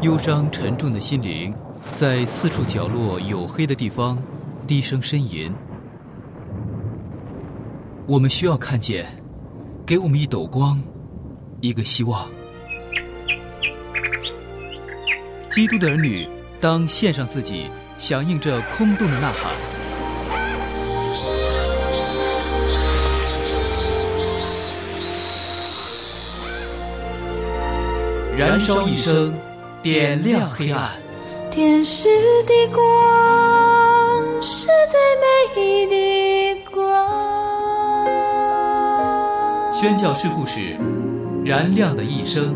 忧伤沉重的心灵在四处角落黝黑的地方低声呻吟。我们需要看见，给我们一斗光，一个希望。基督的儿女当献上自己，响应着空洞的呐喊。燃烧一生，点亮黑暗。 天使的光是最美的光。 宣教士故事，燃亮的一生。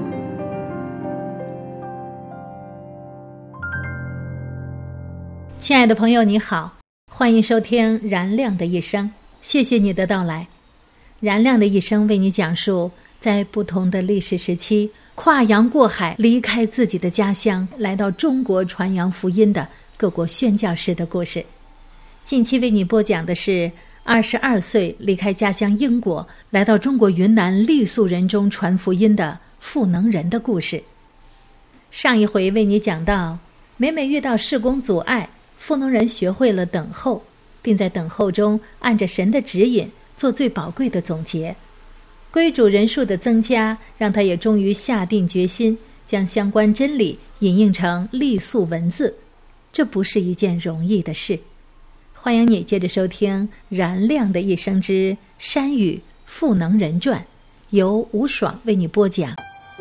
亲爱的朋友你好，欢迎收听燃亮的一生，谢谢你的到来。燃亮的一生为你讲述在不同的历史时期跨洋过海离开自己的家乡来到中国传扬福音的各国宣教士的故事。近期为你播讲的是22岁离开家乡英国来到中国云南傈僳人中传福音的赋能人的故事。上一回为你讲到，每遇到事工阻碍，赋能人学会了等候，并在等候中按着神的指引做最宝贵的总结。归主人数的增加让他也终于下定决心将相关真理引印成傈僳文字，这不是一件容易的事。欢迎你接着收听燃亮的一生之山语赋能人传，由吴爽为你播讲。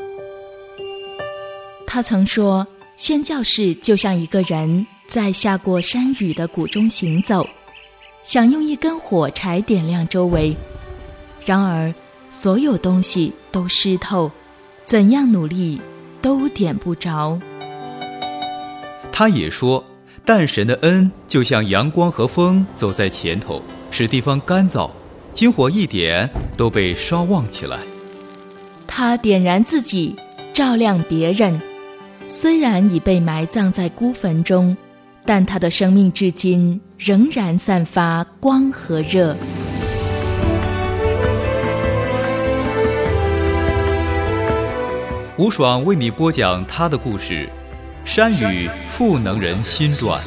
他曾说，宣教士就像一个人在下过山雨的谷中行走，想用一根火柴点亮周围，然而所有东西都湿透，怎样努力都点不着。 他也说，但神的恩就像阳光和风走在前头，使地方干燥，金火一点都被烧旺起来。 他点燃自己，照亮别人，虽然已被埋葬在孤坟中，但他的生命至今仍然散发光和热。 吴爽为你播讲他的故事，山语赋能人新传。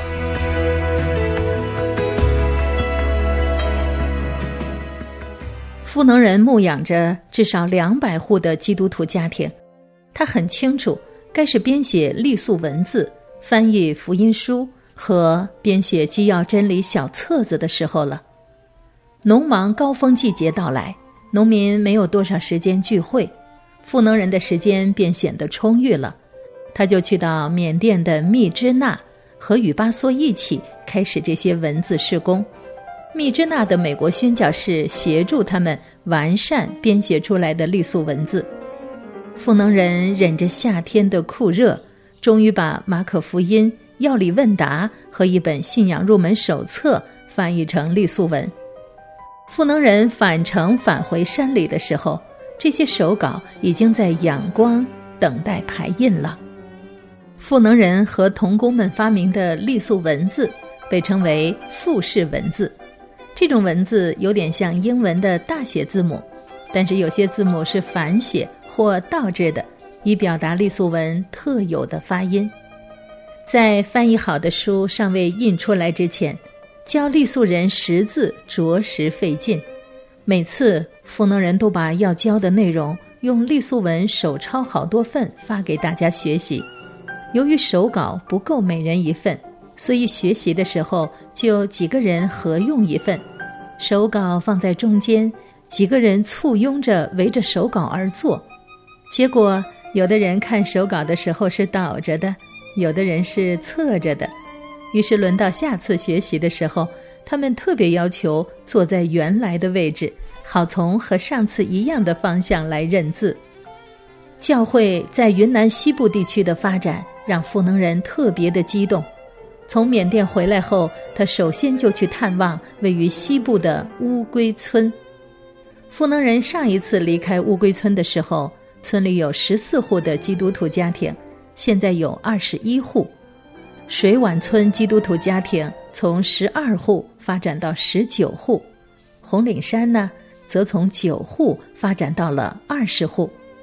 赋能人牧养着至少200户的基督徒家庭，他很清楚该是编写傈僳文字、翻译福音书和编写基要真理小册子的时候了。农忙高峰季节到来，农民没有多少时间聚会，赋能人的时间便显得充裕了。他就去到缅甸的密支那，和与巴梭一起开始这些文字事工。密支那的美国宣教士协助他们完善编写出来的傈僳文字。赋能人忍着夏天的酷热，终于把马可福音、要理问答和一本信仰入门手册翻译成傈僳文。赋能人返程返回山里的时候，这些手稿已经在仰光等待排印了。赋能人和同工们发明的傈僳文字被称为复式文字，这种文字有点像英文的大写字母，但是有些字母是反写或倒置的，以表达傈僳文特有的发音。在翻译好的书尚未印出来之前，教傈僳人识字着实费劲。每次赋能人都把要教的内容用傈僳文手抄好多份发给大家学习。由于手稿不够每人一份，所以学习的时候就几个人合用一份，手稿放在中间，几个人簇拥着围着手稿而坐。结果有的人看手稿的时候是倒着的，有的人是侧着的。于是轮到下次学习的时候，他们特别要求坐在原来的位置，好从和上次一样的方向来认字。教会在云南西部地区的发展让赋能人特别的激动。从缅甸回来后，他首先就去探望位于西部的乌龟村。赋能人上一次离开乌龟村的时候，村里有14户的基督徒家庭，现在有21户。水碗村基督徒家庭从12户发展到19户，红岭山呢，则从9户发展到了20户。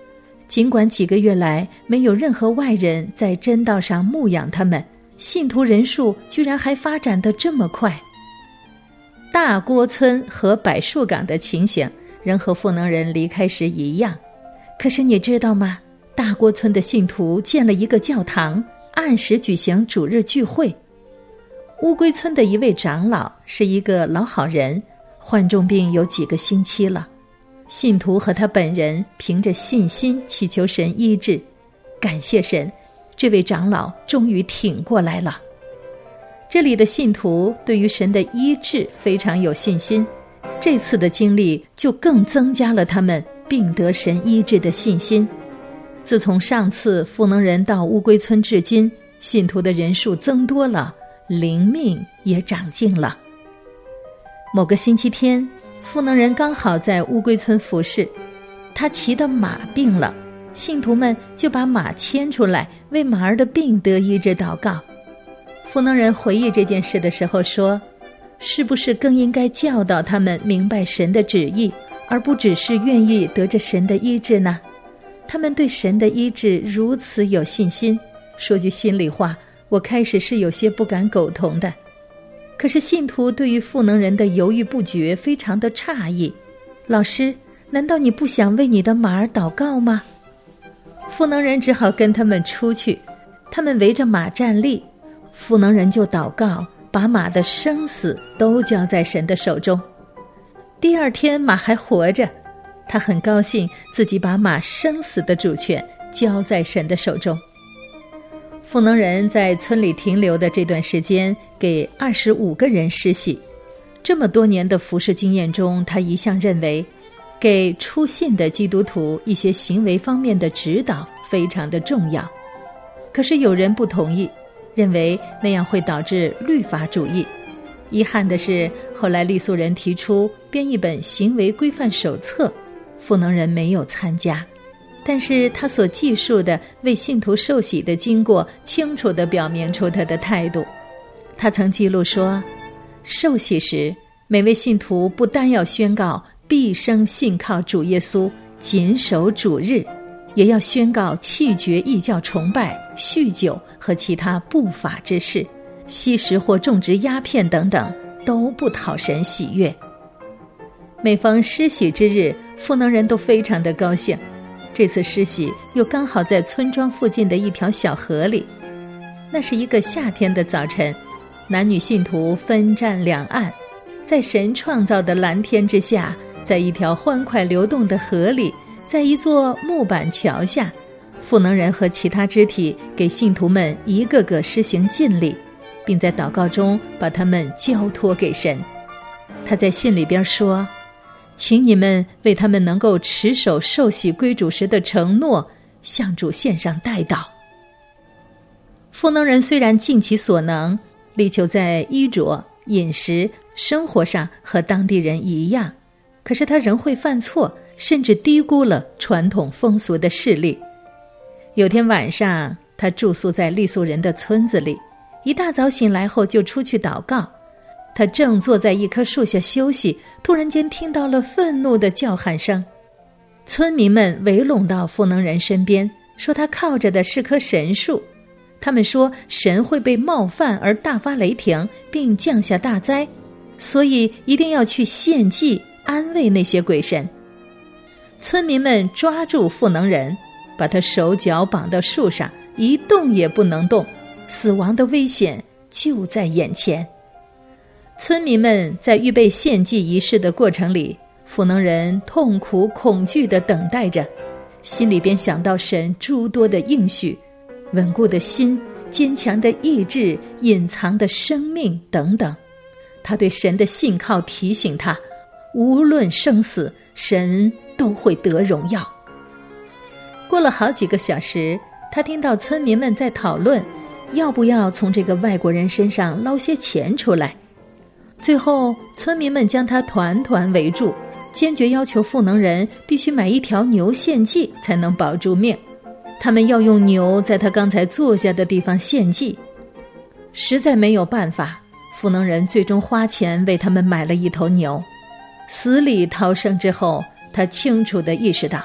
尽管几个月来没有任何外人在真道上牧养他们，信徒人数居然还发展得这么快。大郭村和柏树港的情形仍和赋能人离开时一样，可是你知道吗？大郭村的信徒建了一个教堂，按时举行主日聚会。乌龟村的一位长老是一个老好人，患重病有几个星期了。信徒和他本人凭着信心祈求神医治，感谢神，这位长老终于挺过来了。这里的信徒对于神的医治非常有信心，这次的经历就更增加了他们并得神医治的信心。自从上次赋能人到乌龟村至今，信徒的人数增多了，灵命也长进了。某个星期天，赋能人刚好在乌龟村服侍，他骑的马病了，信徒们就把马牵出来，为马儿的病得医治祷告。赋能人回忆这件事的时候说，是不是更应该教导他们明白神的旨意，而不只是愿意得着神的医治呢？他们对神的医治如此有信心，说句心里话，我开始是有些不敢苟同的。可是信徒对于赋能人的犹豫不决非常的诧异，老师，难道你不想为你的马儿祷告吗？赋能人只好跟他们出去，他们围着马站立，赋能人就祷告，把马的生死都交在神的手中。第二天马还活着，他很高兴自己把马生死的主权交在神的手中。赋能人在村里停留的这段时间，给25个人施洗。这么多年的服事经验中，他一向认为给初信的基督徒一些行为方面的指导非常的重要。可是有人不同意，认为那样会导致律法主义。遗憾的是，后来傈僳人提出编一本行为规范手册，赋能人没有参加。但是他所记述的为信徒受洗的经过，清楚地表明出他的态度。他曾记录说，受洗时，每位信徒不单要宣告毕生信靠主耶稣，谨守主日，也要宣告弃绝异教崇拜、酗酒和其他不法之事，吸食或种植鸦片等等，都不讨神喜悦。每逢施洗之日，赋能人都非常的高兴。这次施洗又刚好在村庄附近的一条小河里。那是一个夏天的早晨，男女信徒分站两岸，在神创造的蓝天之下，在一条欢快流动的河里，在一座木板桥下，赋能人和其他肢体给信徒们一个个施行浸礼，并在祷告中把他们交托给神。他在信里边说，请你们为他们能够持守受洗归主时的承诺，向主献上代祷。赋能人虽然尽其所能，力求在衣着、饮食、生活上和当地人一样，可是他仍会犯错，甚至低估了传统风俗的势力。有天晚上，他住宿在傈僳人的村子里，一大早醒来后就出去祷告。他正坐在一棵树下休息，突然间听到了愤怒的叫喊声。村民们围拢到赋能人身边，说他靠着的是棵神树。他们说神会被冒犯而大发雷霆，并降下大灾，所以一定要去献祭，安慰那些鬼神。村民们抓住赋能人，把他手脚绑到树上，一动也不能动，死亡的危险就在眼前。村民们在预备献祭仪式的过程里，赋能人痛苦恐惧地等待着，心里边想到神诸多的应许，稳固的心、坚强的意志、隐藏的生命等等。他对神的信靠提醒他，无论生死，神都会得荣耀。过了好几个小时，他听到村民们在讨论，要不要从这个外国人身上捞些钱出来。最后，村民们将他团团围住，坚决要求赋能人必须买一条牛献祭才能保住命。他们要用牛在他刚才坐下的地方献祭。实在没有办法，赋能人最终花钱为他们买了一头牛。死里逃生之后，他清楚地意识到，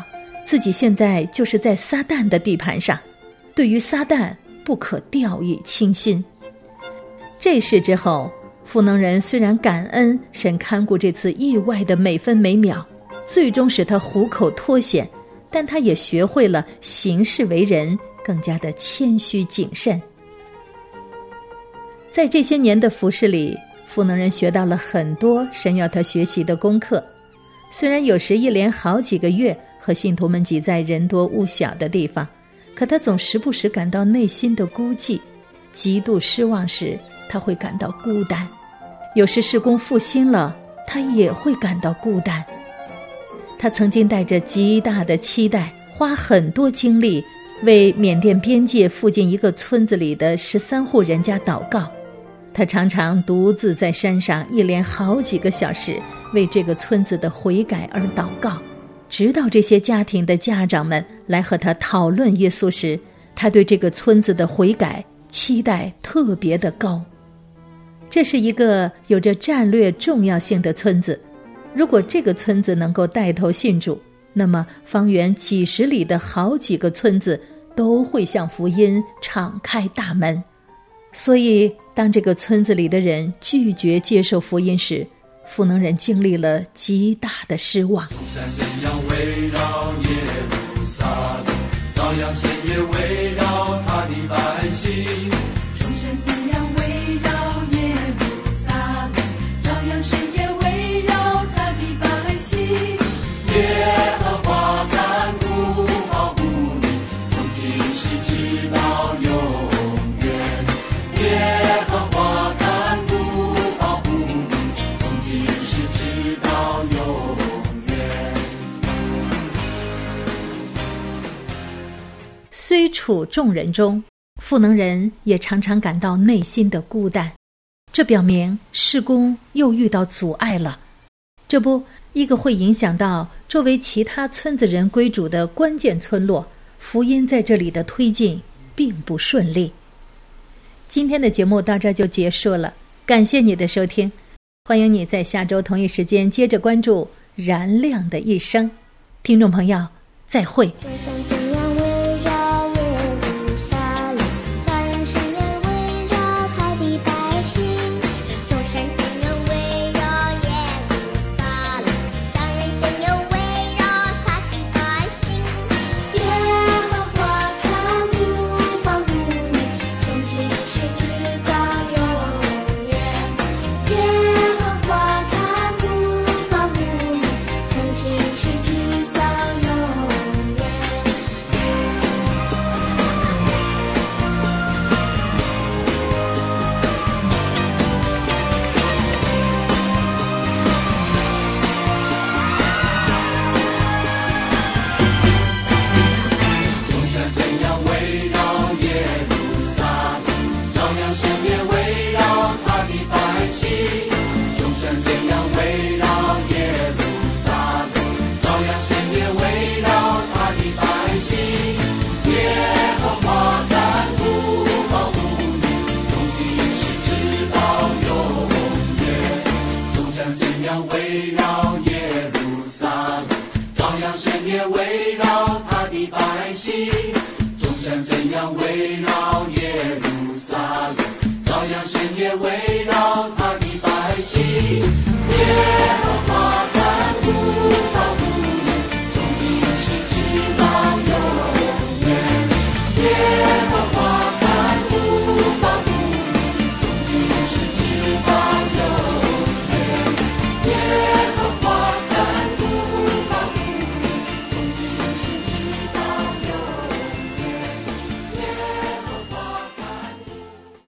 自己现在就是在撒旦的地盘上，对于撒旦不可掉以轻心。这事之后，赋能人虽然感恩神看顾这次意外的每分每秒，最终使他虎口脱险，但他也学会了行事为人更加的谦虚谨慎。在这些年的服事里，赋能人学到了很多神要他学习的功课。虽然有时一连好几个月和信徒们挤在人多物小的地方，可他总时不时感到内心的孤寂，极度失望时他会感到孤单，有时事工复兴了，他也会感到孤单。他曾经带着极大的期待，花很多精力为缅甸边界附近一个村子里的13户人家祷告。他常常独自在山上一连好几个小时为这个村子的悔改而祷告，直到这些家庭的家长们来和他讨论耶稣时，他对这个村子的悔改期待特别的高。这是一个有着战略重要性的村子，如果这个村子能够带头信主，那么方圆几十里的好几个村子都会向福音敞开大门。所以当这个村子里的人拒绝接受福音时，赋能人经历了极大的失望。 众山怎样围绕耶路撒冷，照样神也围绕他的百姓。 众山怎样围绕耶路撒冷，照样神也围绕他的百姓。 耶和华看顾保护你，从今时直到永远。耶和华看顾保护你，从今时直到永远。 虽处众人中，赋能人也常常感到内心的孤单，这表明事工又遇到阻碍了。这不，一个会影响到周围其他村子人归主的关键村落，福音在这里的推进并不顺利。今天的节目到这就结束了，感谢你的收听，欢迎你在下周同一时间接着关注燃亮的一生。听众朋友，再会。 就像这